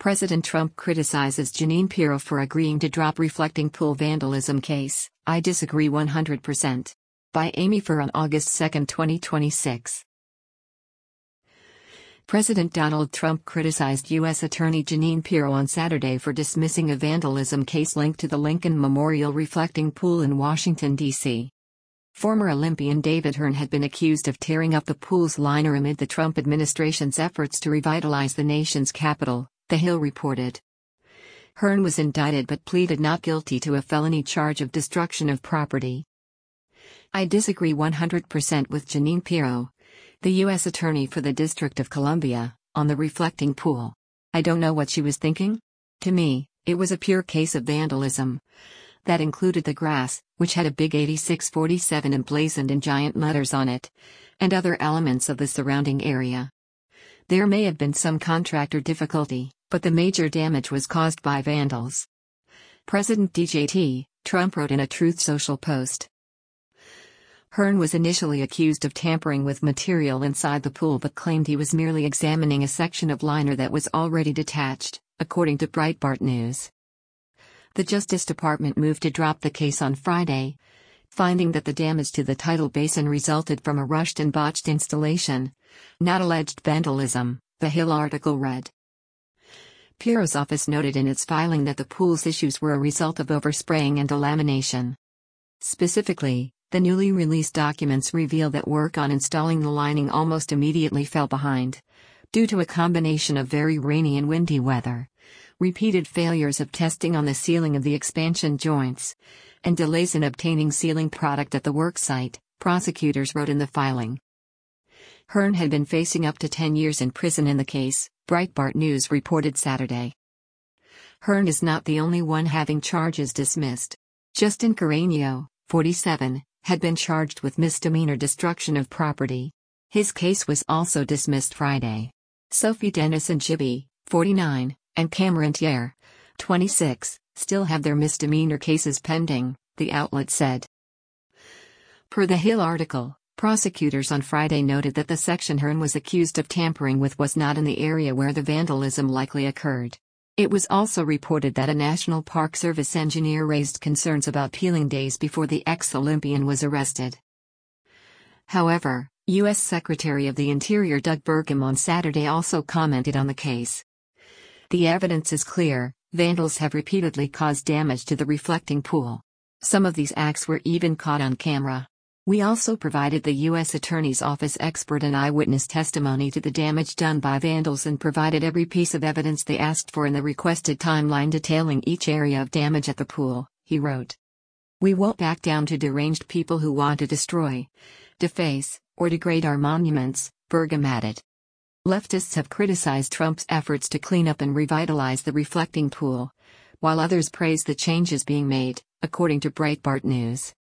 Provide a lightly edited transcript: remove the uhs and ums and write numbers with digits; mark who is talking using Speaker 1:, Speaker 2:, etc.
Speaker 1: President Trump criticizes Jeanine Pirro for agreeing to drop reflecting pool vandalism case. I disagree 100%. By Amy Furr on August 2, 2026. President Donald Trump criticized U.S. Attorney Jeanine Pirro on Saturday for dismissing a vandalism case linked to the Lincoln Memorial reflecting pool in Washington, D.C. Former Olympian David Hearn had been accused of tearing up the pool's liner amid the Trump administration's efforts to revitalize the nation's capital, The Hill reported. Hearn was indicted but pleaded not guilty to a felony charge of destruction of property. I disagree 100% with Jeanine Pirro, the U.S. Attorney for the District of Columbia, on the reflecting pool. I don't know what she was thinking. To me, it was a pure case of vandalism. That included the grass, which had a big 8647 emblazoned in giant letters on it, and other elements of the surrounding area. There may have been some contractor difficulty, but the major damage was caused by vandals. President DJT, Trump wrote in a Truth Social post. Hearn was initially accused of tampering with material inside the pool but claimed he was merely examining a section of liner that was already detached, according to Breitbart News. The Justice Department moved to drop the case on Friday, finding that the damage to the tidal basin resulted from a rushed and botched installation, not alleged vandalism, The Hill article read. Pirro's office noted in its filing that the pool's issues were a result of overspraying and delamination. Specifically, the newly released documents reveal that work on installing the lining almost immediately fell behind, due to a combination of very rainy and windy weather, repeated failures of testing on the sealing of the expansion joints, and delays in obtaining sealing product at the work site, prosecutors wrote in the filing. Hearn had been facing up to 10 years in prison in the case, Breitbart News reported Saturday. Hearn is not the only one having charges dismissed. Justin Carreño, 47, had been charged with misdemeanor destruction of property. His case was also dismissed Friday. Sophie Denison-Gibby, 49, and Cameron Thier, 26, still have their misdemeanor cases pending, the outlet said. Per the Hill article, prosecutors on Friday noted that the section Hearn was accused of tampering with was not in the area where the vandalism likely occurred. It was also reported that a National Park Service engineer raised concerns about peeling days before the ex-Olympian was arrested. However, U.S. Secretary of the Interior Doug Burgum on Saturday also commented on the case. The evidence is clear, vandals have repeatedly caused damage to the reflecting pool. Some of these acts were even caught on camera. We also provided the U.S. Attorney's Office expert and eyewitness testimony to the damage done by vandals and provided every piece of evidence they asked for in the requested timeline detailing each area of damage at the pool, he wrote. We won't back down to deranged people who want to destroy, deface, or degrade our monuments, Burgum added. Leftists have criticized Trump's efforts to clean up and revitalize the reflecting pool, while others praise the changes being made, according to Breitbart News.